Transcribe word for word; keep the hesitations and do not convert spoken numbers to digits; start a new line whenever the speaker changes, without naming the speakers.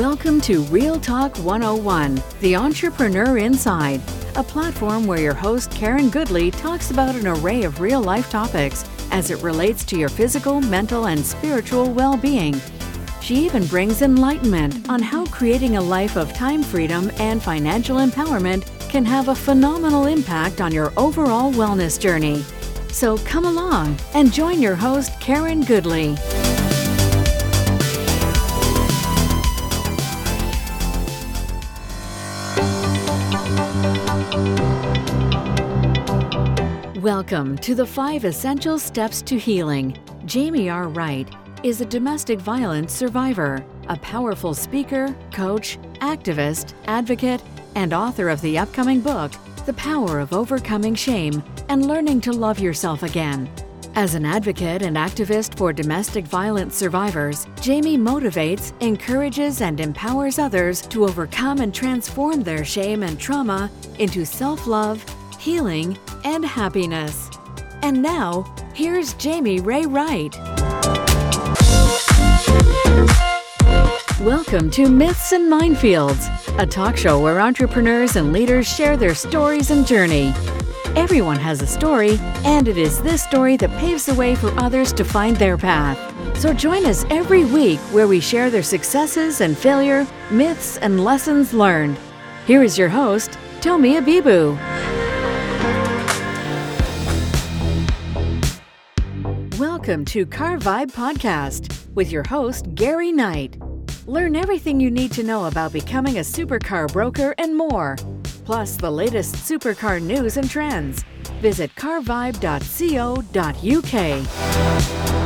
Welcome to Real Talk one oh one, The Entrepreneur Inside, a platform where your host Karen Goodley talks about an array of real-life topics as it relates to your physical, mental, and spiritual well-being. She even brings enlightenment on how creating a life of time freedom and financial empowerment can have a phenomenal impact on your overall wellness journey. So come along and join your host Karen Goodley. Welcome to the Five Essential Steps to Healing. Jamie R. Wright is a domestic violence survivor, a powerful speaker, coach, activist, advocate, and author of the upcoming book, The Power of Overcoming Shame and Learning to Love Yourself Again. As an advocate and activist for domestic violence survivors, Jamie motivates, encourages, and empowers others to overcome and transform their shame and trauma into self-love, healing, and happiness. And now, here's Jamie Ray Wright. Welcome to Myths and Minefields, a talk show where entrepreneurs and leaders share their stories and journey. Everyone has a story, and it is this story that paves the way for others to find their path. So join us every week where we share their successes and failure, myths and lessons learned. Here is your host, Tomi Abibu. Welcome to Car Vibe Podcast with your host, Gary Knight. Learn everything you need to know about becoming a supercar broker and more, plus the latest supercar news and trends. Visit car vibe dot co dot u k.